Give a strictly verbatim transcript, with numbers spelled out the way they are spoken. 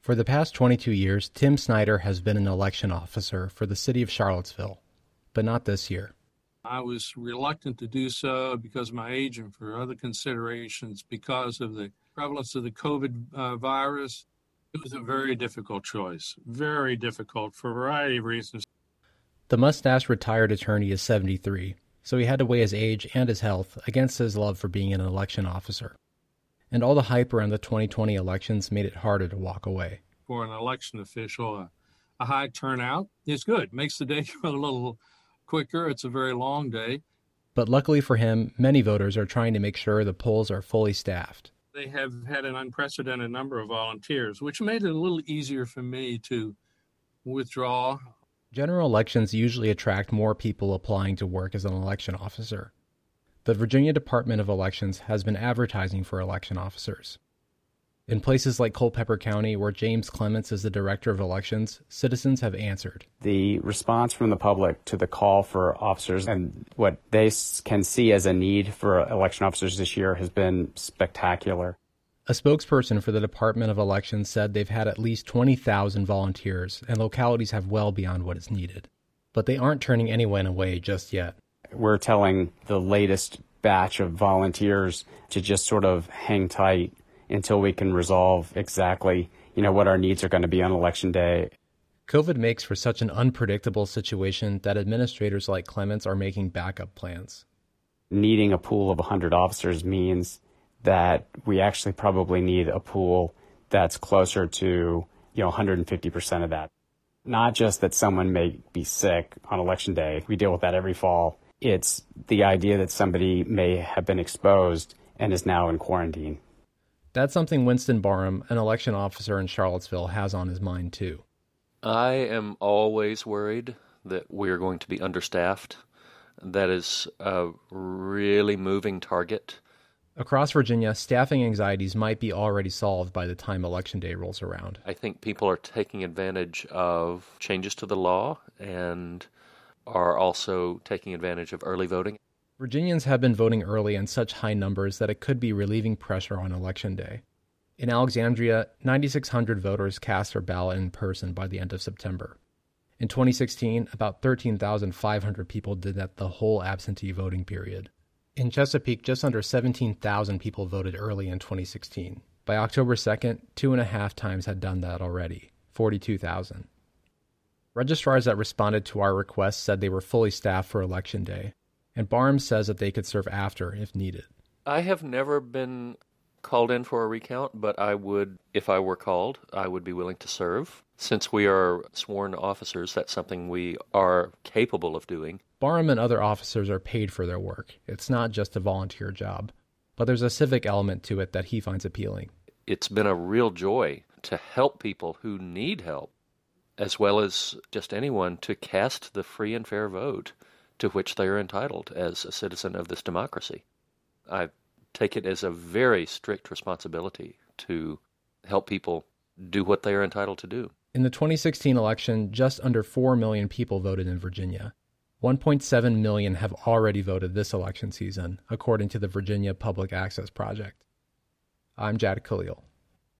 For the past twenty-two years, Tim Snyder has been an election officer for the city of Charlottesville, but not this year. I was reluctant to do so because of my age and for other considerations because of the prevalence of the COVID uh, virus. It was a very difficult choice, very difficult for a variety of reasons. The mustached retired attorney is seventy-three, so he had to weigh his age and his health against his love for being an election officer. And all the hype around the twenty twenty elections made it harder to walk away. For an election official, a, a high turnout is good. It makes the day go a little quicker. It's a very long day. But luckily for him, many voters are trying to make sure the polls are fully staffed. They have had an unprecedented number of volunteers, which made it a little easier for me to withdraw. General elections usually attract more people applying to work as an election officer. The Virginia Department of Elections has been advertising for election officers. In places like Culpeper County, where James Clements is the director of elections, citizens have answered. The response from the public to the call for officers and what they can see as a need for election officers this year has been spectacular. A spokesperson for the Department of Elections said they've had at least twenty thousand volunteers, and localities have well beyond what is needed. But they aren't turning anyone away just yet. We're telling the latest batch of volunteers to just sort of hang tight until we can resolve exactly, you know, what our needs are going to be on election day. COVID makes for such an unpredictable situation that administrators like Clements are making backup plans. Needing a pool of one hundred officers means that we actually probably need a pool that's closer to, you know, one hundred fifty percent of that. Not just that someone may be sick on election day. We deal with that every fall. It's the idea that somebody may have been exposed and is now in quarantine. That's something Winston Barham, an election officer in Charlottesville, has on his mind, too. I am always worried that we're going to be understaffed. That is a really moving target. Across Virginia, staffing anxieties might be already solved by the time Election Day rolls around. I think people are taking advantage of changes to the law and are also taking advantage of early voting. Virginians have been voting early in such high numbers that it could be relieving pressure on Election Day. In Alexandria, nine thousand six hundred voters cast their ballot in person by the end of September. In twenty sixteen, about thirteen thousand five hundred people did that the whole absentee voting period. In Chesapeake, just under seventeen thousand people voted early in twenty sixteen. By October second, two and a half times had done that already, forty-two thousand. Registrars that responded to our request said they were fully staffed for Election Day, and Barham says that they could serve after if needed. I have never been called in for a recount, but I would, if I were called, I would be willing to serve. Since we are sworn officers, that's something we are capable of doing. Barham and other officers are paid for their work. It's not just a volunteer job, but there's a civic element to it that he finds appealing. It's been a real joy to help people who need help, as well as just anyone to cast the free and fair vote to which they are entitled as a citizen of this democracy. I take it as a very strict responsibility to help people do what they are entitled to do. In the twenty sixteen election, just under four million people voted in Virginia. one point seven million have already voted this election season, according to the Virginia Public Access Project. I'm Jad Khalil.